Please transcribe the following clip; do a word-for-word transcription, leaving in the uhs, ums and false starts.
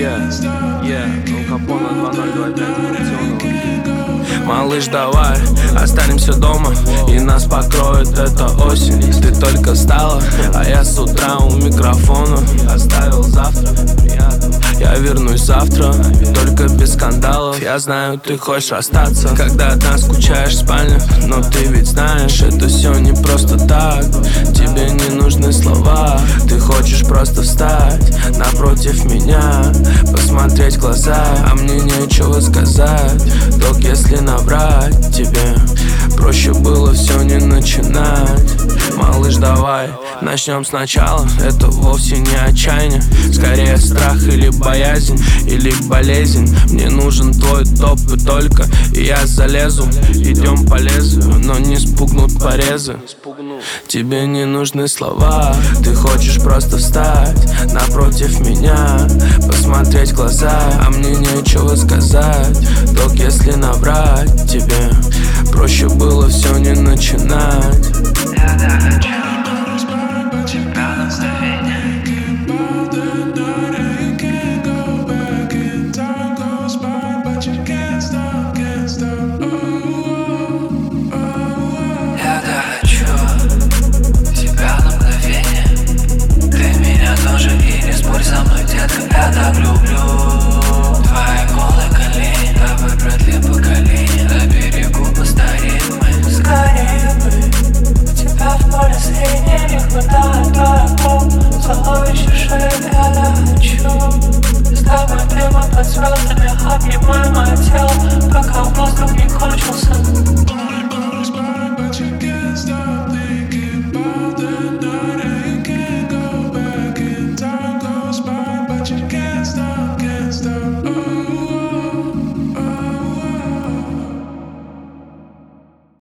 Yeah, yeah, ну Капона два ноль два пять коррупционного. Малыш, давай останемся дома, и нас покроет эта осень. Ты только встала, а я с утра у микрофона. Оставил завтра, приятно. Я вернусь завтра, только без скандалов. Я знаю, ты хочешь остаться, когда одна скучаешь в спальне. Но ты ведь знаешь, это все не просто так. Тебе не нужны слова, ты хочешь просто встать напротив меня, посмотреть в глаза, а мне нечего сказать. Только если наврать тебе, проще было все не начинать. Малыш, давай начнем сначала. Это вовсе не отчаяние, скорее страх или боязнь, или болезнь. Мне нужен твой топ и только, и я залезу. Идем по лезвию, но не спугнут порезы. Тебе не нужны слова, ты хочешь просто встать напротив меня, посмотреть в глаза, а мне нечего сказать. Только если наврать тебе, проще было все не начинать. Я так хочу тебя наставить.